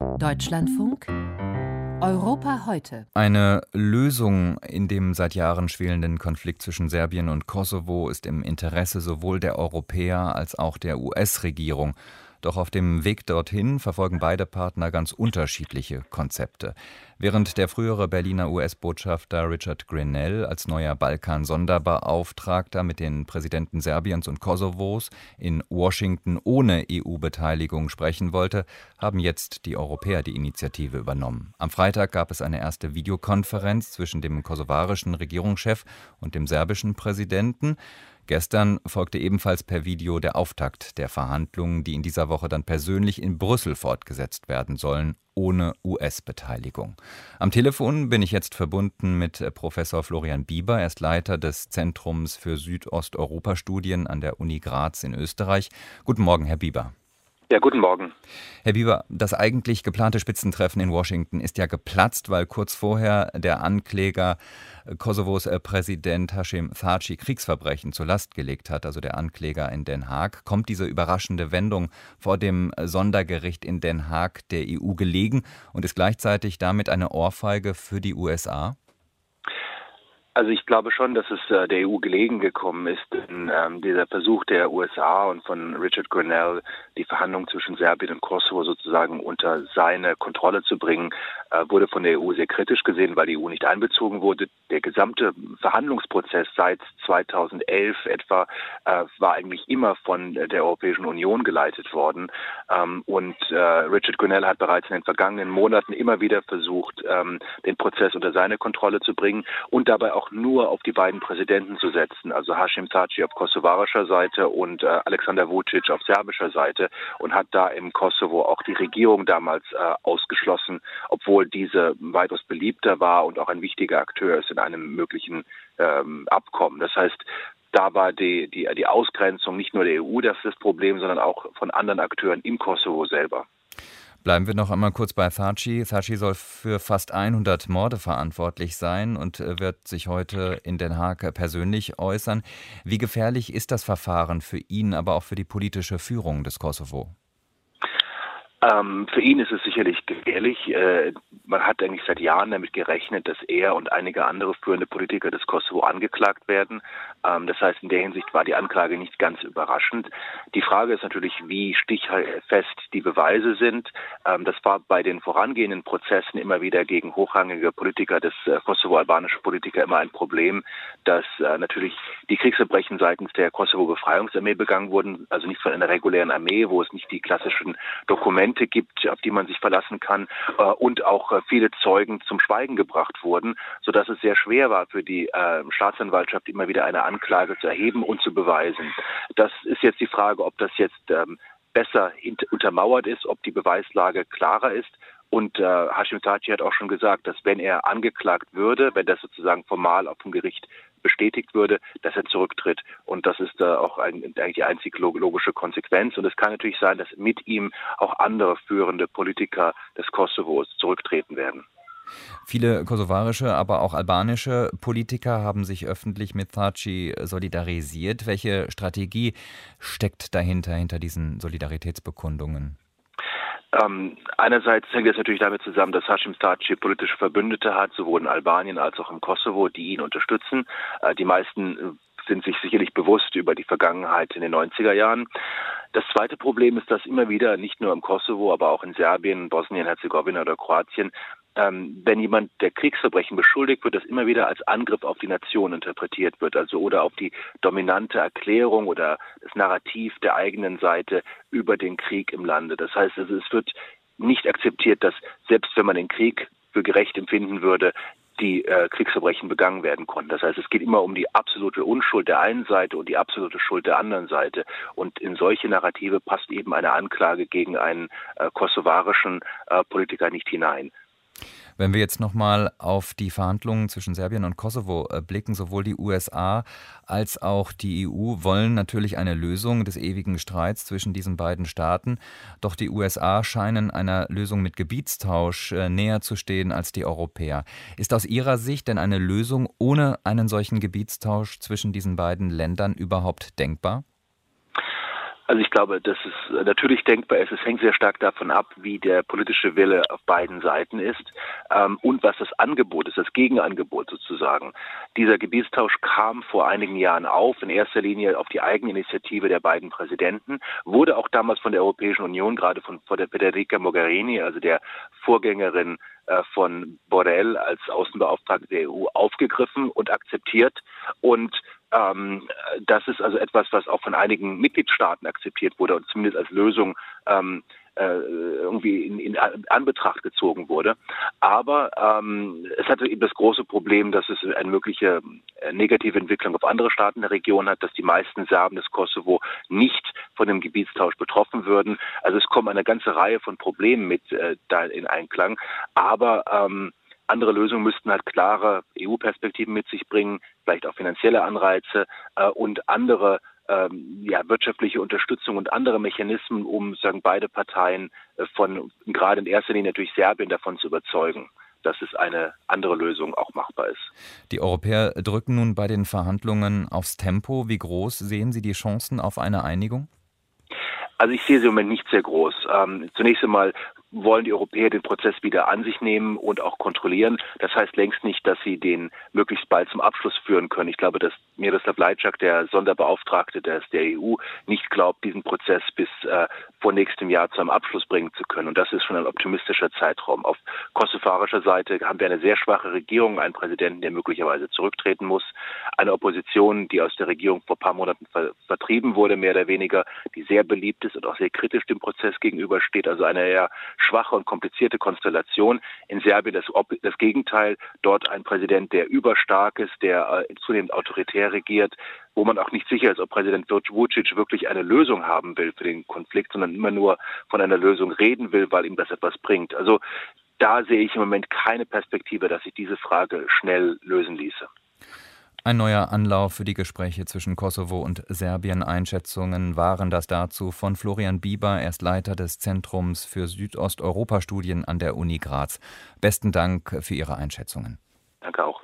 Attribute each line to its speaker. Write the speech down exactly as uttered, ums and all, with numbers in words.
Speaker 1: Deutschlandfunk Europa heute.
Speaker 2: Eine Lösung in dem seit Jahren schwelenden Konflikt zwischen Serbien und Kosovo ist im Interesse sowohl der Europäer als auch der U S-Regierung. Doch auf dem Weg dorthin verfolgen beide Partner ganz unterschiedliche Konzepte. Während der frühere Berliner U S-Botschafter Richard Grenell als neuer Balkan-Sonderbeauftragter mit den Präsidenten Serbiens und Kosovos in Washington ohne E U-Beteiligung sprechen wollte, haben jetzt die Europäer die Initiative übernommen. Am Freitag gab es eine erste Videokonferenz zwischen dem kosovarischen Regierungschef und dem serbischen Präsidenten. Gestern folgte ebenfalls per Video der Auftakt der Verhandlungen, die in dieser Woche dann persönlich in Brüssel fortgesetzt werden sollen, ohne U S-Beteiligung. Am Telefon bin ich jetzt verbunden mit Professor Florian Bieber. Er ist Leiter des Zentrums für Südosteuropa-Studien an der Uni Graz in Österreich. Guten Morgen, Herr Bieber.
Speaker 3: Ja, guten Morgen.
Speaker 2: Herr Bieber, das eigentlich geplante Spitzentreffen in Washington ist ja geplatzt, weil kurz vorher der Ankläger Kosovos Präsident Hashim Thaçi Kriegsverbrechen zur Last gelegt hat, also der Ankläger in Den Haag. Kommt diese überraschende Wendung vor dem Sondergericht in Den Haag der E U gelegen und ist gleichzeitig damit eine Ohrfeige für die U S A?
Speaker 3: Also ich glaube schon, dass es äh, der E U gelegen gekommen ist, denn ähm, dieser Versuch der U S A und von Richard Grenell, die Verhandlungen zwischen Serbien und Kosovo sozusagen unter seine Kontrolle zu bringen, äh, wurde von der E U sehr kritisch gesehen, weil die E U nicht einbezogen wurde. Der gesamte Verhandlungsprozess seit zweitausendelf etwa äh, war eigentlich immer von der Europäischen Union geleitet worden. Ähm, und äh, Richard Grenell hat bereits in den vergangenen Monaten immer wieder versucht, ähm, den Prozess unter seine Kontrolle zu bringen und dabei auch nur auf die beiden Präsidenten zu setzen, also Hashim Thaçi auf kosovarischer Seite und äh, Aleksandar Vučić auf serbischer Seite, und hat da im Kosovo auch die Regierung damals äh, ausgeschlossen, obwohl diese weitaus beliebter war und auch ein wichtiger Akteur ist in einem möglichen ähm, Abkommen. Das heißt, da war die, die, die Ausgrenzung nicht nur der E U das, das Problem, sondern auch von anderen Akteuren im Kosovo selber.
Speaker 2: Bleiben wir noch einmal kurz bei Thaçi. Thaçi soll für fast hundert Morde verantwortlich sein und wird sich heute in Den Haag persönlich äußern. Wie gefährlich ist das Verfahren für ihn, aber auch für die politische Führung des Kosovo?
Speaker 3: Ähm, für ihn ist es sicherlich gefährlich. Äh, man hat eigentlich seit Jahren damit gerechnet, dass er und einige andere führende Politiker des Kosovo angeklagt werden. Ähm, das heißt, in der Hinsicht war die Anklage nicht ganz überraschend. Die Frage ist natürlich, wie stichfest die Beweise sind. Ähm, das war bei den vorangehenden Prozessen immer wieder gegen hochrangige Politiker des äh, kosovo-albanische Politiker immer ein Problem, dass äh, natürlich die Kriegsverbrechen seitens der Kosovo-Befreiungsarmee begangen wurden, also nicht von einer regulären Armee, wo es nicht die klassischen Dokumente gibt, auf die man sich verlassen kann, äh, und auch äh, viele Zeugen zum Schweigen gebracht wurden, sodass es sehr schwer war für die äh, Staatsanwaltschaft immer wieder eine Anklage zu erheben und zu beweisen. Das ist jetzt die Frage, ob das jetzt ähm, besser hint- untermauert ist, ob die Beweislage klarer ist. Und äh, Hashim Thaçi hat auch schon gesagt, dass wenn er angeklagt würde, wenn das sozusagen formal auf dem Gericht bestätigt würde, dass er zurücktritt. Und das ist äh, auch ein, eigentlich die einzig logische Konsequenz. Und es kann natürlich sein, dass mit ihm auch andere führende Politiker des Kosovos zurücktreten werden.
Speaker 2: Viele kosovarische, aber auch albanische Politiker haben sich öffentlich mit Thaçi solidarisiert. Welche Strategie steckt dahinter, hinter diesen Solidaritätsbekundungen?
Speaker 3: Ähm, einerseits hängt es natürlich damit zusammen, dass Hashim Thaçi politische Verbündete hat, sowohl in Albanien als auch im Kosovo, die ihn unterstützen. Äh, die meisten sind sich sicherlich bewusst über die Vergangenheit in den neunziger Jahren. Das zweite Problem ist, dass immer wieder, nicht nur im Kosovo, aber auch in Serbien, Bosnien-Herzegowina oder Kroatien, ähm, wenn jemand der Kriegsverbrechen beschuldigt wird, das immer wieder als Angriff auf die Nation interpretiert wird, also oder auf die dominante Erklärung oder das Narrativ der eigenen Seite über den Krieg im Lande. Das heißt, also, es wird nicht akzeptiert, dass selbst wenn man den Krieg für gerecht empfinden würde, die äh, Kriegsverbrechen begangen werden konnten. Das heißt, es geht immer um die absolute Unschuld der einen Seite und die absolute Schuld der anderen Seite. Und in solche Narrative passt eben eine Anklage gegen einen äh, kosovarischen äh, Politiker nicht hinein.
Speaker 2: Wenn wir jetzt nochmal auf die Verhandlungen zwischen Serbien und Kosovo blicken, sowohl die U S A als auch die E U wollen natürlich eine Lösung des ewigen Streits zwischen diesen beiden Staaten. Doch die U S A scheinen einer Lösung mit Gebietstausch näher zu stehen als die Europäer. Ist aus Ihrer Sicht denn eine Lösung ohne einen solchen Gebietstausch zwischen diesen beiden Ländern überhaupt denkbar?
Speaker 3: Also ich glaube, dass es natürlich denkbar ist. Es hängt sehr stark davon ab, wie der politische Wille auf beiden Seiten ist ähm, und was das Angebot ist, das Gegenangebot sozusagen. Dieser Gebietstausch kam vor einigen Jahren auf, in erster Linie auf die Eigeninitiative der beiden Präsidenten, wurde auch damals von der Europäischen Union, gerade von, von der Federica Mogherini, also der Vorgängerin äh, von Borrell als Außenbeauftragte der E U, aufgegriffen und akzeptiert. Und Ähm, das ist also etwas, was auch von einigen Mitgliedstaaten akzeptiert wurde und zumindest als Lösung ähm, äh, irgendwie in, in Anbetracht gezogen wurde. Aber ähm, es hatte eben das große Problem, dass es eine mögliche äh, negative Entwicklung auf andere Staaten der Region hat, dass die meisten Serben des Kosovo nicht von dem Gebietstausch betroffen würden. Also es kommen eine ganze Reihe von Problemen mit äh, da in Einklang. Aber ähm, andere Lösungen müssten halt klare E U-Perspektiven mit sich bringen, vielleicht auch finanzielle Anreize äh, und andere ähm, ja, wirtschaftliche Unterstützung und andere Mechanismen, um sagen beide Parteien äh, von, gerade in erster Linie natürlich Serbien davon zu überzeugen, dass es eine andere Lösung auch machbar ist.
Speaker 2: Die Europäer drücken nun bei den Verhandlungen aufs Tempo. Wie groß sehen Sie die Chancen auf eine Einigung?
Speaker 3: Also ich sehe sie im Moment nicht sehr groß. Ähm, zunächst einmal wollen die Europäer den Prozess wieder an sich nehmen und auch kontrollieren. Das heißt längst nicht, dass sie den möglichst bald zum Abschluss führen können. Ich glaube, dass Miroslav Lajčák, der Sonderbeauftragte der E U, nicht glaubt, diesen Prozess bis äh, vor nächstem Jahr zu einem Abschluss bringen zu können. Und das ist schon ein optimistischer Zeitraum. Auf kosovarischer Seite haben wir eine sehr schwache Regierung, einen Präsidenten, der möglicherweise zurücktreten muss, eine Opposition, die aus der Regierung vor ein paar Monaten ver- vertrieben wurde, mehr oder weniger, die sehr beliebt ist und auch sehr kritisch dem Prozess gegenübersteht. Also eine eher schwache und komplizierte Konstellation. In Serbien das, das Gegenteil. Dort ein Präsident, der überstark ist, der äh, zunehmend autoritär regiert, wo man auch nicht sicher ist, ob Präsident Vučić wirklich eine Lösung haben will für den Konflikt, sondern immer nur von einer Lösung reden will, weil ihm das etwas bringt. Also da sehe ich im Moment keine Perspektive, dass sich diese Frage schnell lösen ließe.
Speaker 2: Ein neuer Anlauf für die Gespräche zwischen Kosovo und Serbien. Einschätzungen waren das dazu von Florian Bieber, er ist Leiter des Zentrums für Südosteuropa-Studien an der Uni Graz. Besten Dank für Ihre Einschätzungen.
Speaker 3: Danke auch.